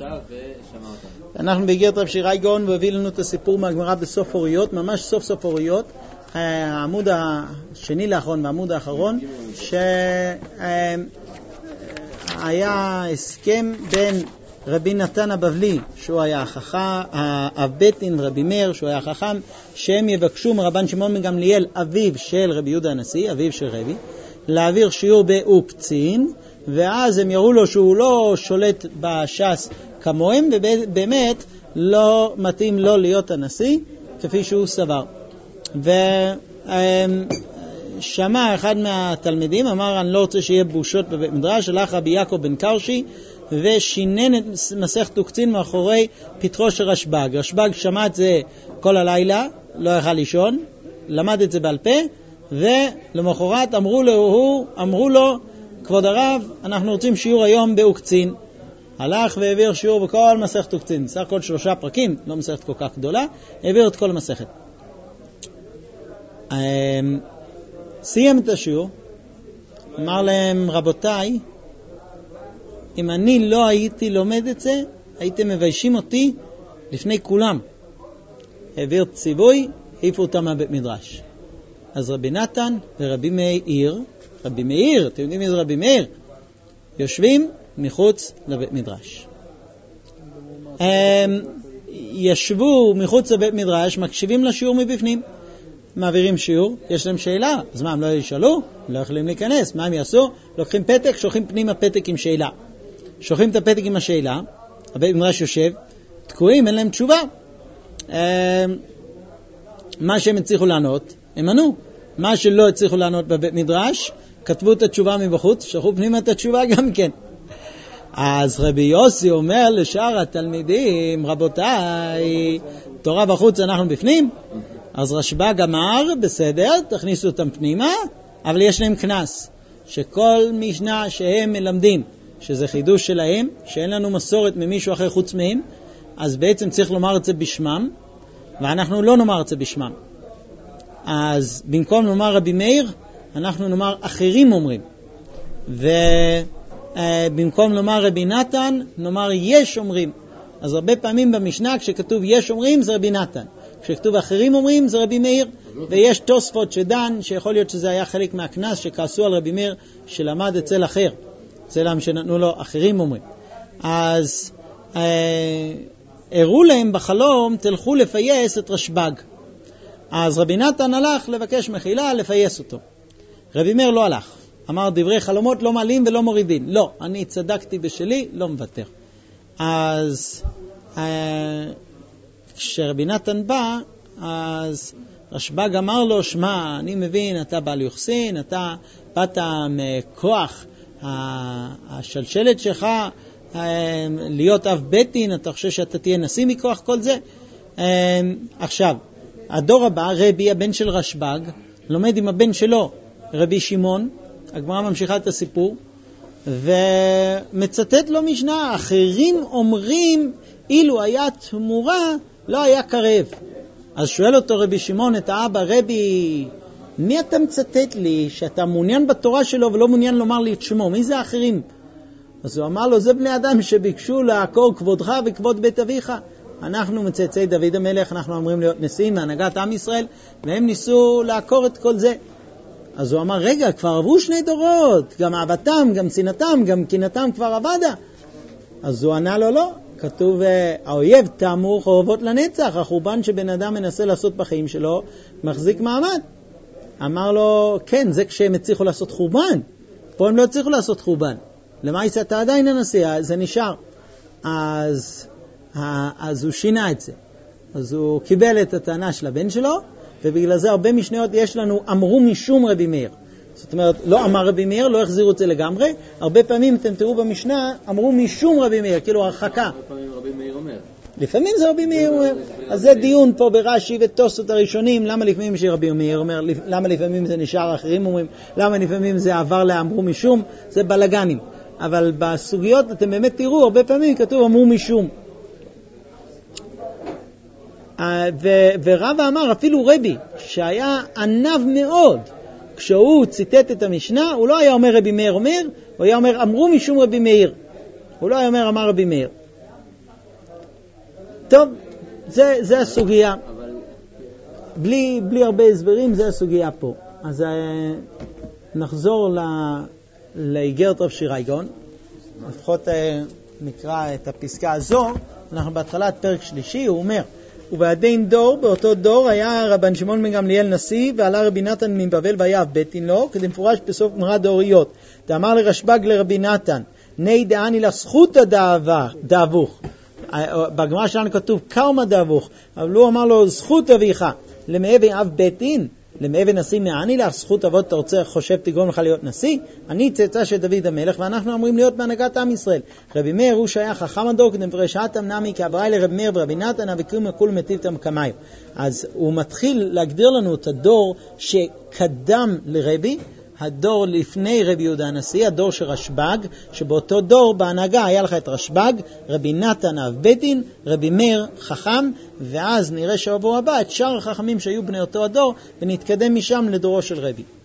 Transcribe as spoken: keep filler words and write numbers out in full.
עכשיו ושמע אותנו. אנחנו בהגיעת רב שירי גאון והביא לנו את הסיפור מהגמרא בסוף אוריות, ממש סוף סוף אוריות, העמוד השני לאחרון והעמוד האחרון, שהיה הסכם בין רבי נתן הבבלי, שהוא היה החכם, אב בית דין, רבי מאיר, שהוא היה חכם, שהם יבקשו מרבן שמעון בן גמליאל, אביו של רבי יהודה הנשיא, אביו של רבי, להעביר שיעור באוקצין, ואז הם יראו לו שהוא לא שולט בש"ס כמוהם, ובאמת לא מתאים לו להיות הנשיא, כפי שהוא סבר. ושמע אחד מהתלמידים, אמר, אני לא רוצה שיהיה בושות בבית מדרש, הלך רבי יעקב בן קרשי, ושינן את מסכת אוקצין מאחורי פתחו של רשב"ג. רשב"ג שמע את זה כל הלילה, לא יכל לישון, למד את זה בעל פה, ולמחרת אמרו לו, אמרו לו, כבוד הרב, אנחנו רוצים שיעור היום באוקצין. הלך והעביר שיעור בכל מסכת אוקצין, סך הכל שלושה פרקים, לא מסכת כל כך גדולה, העביר את כל המסכת. סיים את השיעור, אמר להם, רבותיי, אם אני לא הייתי לומד את זה, הייתם מביישים אותי לפני כולם. העביר ציווי, העיפו אותם מהבית מדרש. אז רבי נתן ורבי מאיר, רבי מאיר, אתם יודעים מי זה רבי מאיר? יושבים מחוץ לבית מדרש. הם ישבו מחוץ לבית מדרש, מקשיבים לשיעור מבפנים. מעבירים שיעור, יש להם שאלה, אז מה, הם לא ישאלו? הם לא יכולים להיכנס, מה הם יעשו? לוקחים פתק, שולחים פנימה פתק עם שאלה. שולחים את הפתק עם השאלה, הבית מדרש יושב, תקועים, אין להם תשובה. מה שהם הצליחו לענות, הם ענו. מה שלא הצליחו לענות בבית מדרש, כתבו את התשובה מבחוץ, שלחו פנימה את התשובה גם כן. אז רבי יוסי אומר לשאר התלמידים, רבותיי, תורה בחוץ אנחנו בפנים. אז רשב"ג אמר, בסדר, תכניסו אותם פנימה, אבל יש להם כנס, שכל משנה שהם מלמדים, שזה חידוש שלהם, שאין לנו מסורת ממישהו אחר חוץ מהם, אז בעצם צריך לומר את זה בשמם, ואנחנו לא נאמר את זה בשמם. אז במקום לומר רבי מאיר, אנחנו נאמר אחרים אומרים. ובמקום לומר רבי נתן, נאמר יש אומרים. אז הרבה פעמים במשנה כשכתוב יש אומרים זה רבי נתן. כשכתוב אחרים אומרים זה רבי מאיר. ויש תוספות שדן, שיכול להיות שזה היה חלק מהכנס שכעסו על רבי מאיר שלמד אצל אחר. אצלם שנתנו לו אחרים אומרים. אז אה, הראו להם בחלום, תלכו לפייס את רשב"ג. אז רבי נתן הלך לבקש מחילה, לפייס אותו. רבי מאיר לא הלך. אמר דברי חלומות לא מעלים ולא מורידים. לא, אני צדקתי בשלי, לא מוותר. אז אה, כשרבי נתן בא, אז רשב"ג אמר לו, שמע, אני מבין, אתה בעל יוחסין, אתה באת מכוח השלשלת שלך, להיות אב בית דין, אתה חושב שאתה תהיה נשיא מכוח כל זה? עכשיו, הדור הבא, רבי, הבן של רשב"ג, לומד עם הבן שלו, רבי שמעון, הגמרא ממשיכה את הסיפור, ומצטט לו משנה, אחרים אומרים, אילו היה תמורה, לא היה קרב. אז שואל אותו רבי שמעון את האבא, רבי, מי אתה מצטט לי שאתה מעוניין בתורה שלו ולא מעוניין לומר לי את שמו? מי זה האחרים? אז הוא אמר לו, זה בני אדם שביקשו לעקור כבודך וכבוד בית אביך. אנחנו מצאצאי דוד המלך, אנחנו אמורים להיות נשיאים מהנהגת עם ישראל, והם ניסו לעקור את כל זה. אז הוא אמר, רגע, כבר עברו שני דורות, גם אהבתם, גם צנעתם, גם קנאתם כבר עבדה. אז הוא ענה לו, לא. כתוב, האויב תמו חורבות לנצח, החורבן שבן אדם מנסה לעשות בחיים שלו, מחזיק מעמד. אמר לו, כן, זה כשהם הצליחו לעשות חורבן. פה הם לא הצליחו לעשות חורבן. למה יצא, אתה עדיין הנשיא, זה נשאר. אז, אז הוא שינה את זה. אז הוא קיבל את הטענה של הבן שלו, ובגלל זה הרבה משניות יש לנו, אמרו משום רבי מאיר. זאת אומרת, לא אמר רבי מאיר, לא החזירו את זה לגמרי. הרבה פעמים אתם תראו במשנה, אמרו משום רבי מאיר, כאילו הרחקה. לפעמים רבי מאיר אומר. לפעמים זה רבי מאיר אומר. אז זה דיון פה ברש"י ותוספות הראשונים, למה לפעמים שרבי מאיר אומר, למה לפעמים זה נשאר אחרים אומרים, למה לפעמים זה עבר לאמרו משום, זה בלגנים. אבל בסוגיות אתם באמת תראו, הרבה פעמים כתוב אמרו משום. ורבא אמר, אפילו רבי, שהיה ענב מאוד, כשהוא ציטט את המשנה, הוא לא היה אומר רבי מאיר אומר, הוא היה אומר אמרו משום רבי מאיר. הוא לא היה אומר אמר רבי מאיר. טוב, זה, זה הסוגיה. אבל... בלי, בלי הרבה הסברים, זה הסוגיה פה. אז נחזור ל... לאיגרת רב שירייגון. לפחות נקרא את הפסקה הזו. אנחנו בהתחלת פרק שלישי, הוא אומר, ובעדין דור, באותו דור היה רבן שמעון בן גמליאל נשיא, ועלה רבי נתן מבבל והיה בית דין לו, כדי מפורש בסוף גמרא דאוריות. דאמר לרשב"ג לרבי נתן, ני דעני לך זכות דאבוך. בגמרא שלנו כתוב קרמה דאבוך, אבל הוא אמר לו זכות אביך, למאבן אב בית דין, למאבן נשיא נעני לך זכות אבות, אתה רוצה, חושב תגרום לך להיות נשיא? אני צאצא של דוד המלך, ואנחנו אמורים להיות בהנהגת עם ישראל. רבי מאיר הוא שהיה חכם הדור, כדי מפרשתם נמי כאבראי לרבי מאיר ורבי נתן, וקום הכול מטיבתם כמיו. אז הוא מתחיל להגדיר לנו את הדור שקדם לרבי, הדור לפני רבי יהודה הנשיא, הדור של רשב"ג, שבאותו דור בהנהגה היה לך את רשב"ג, רבי נתן אב בית דין, רבי מאיר חכם, ואז נראה שבוע הבא את שאר החכמים שהיו בני אותו הדור, ונתקדם משם לדורו של רבי.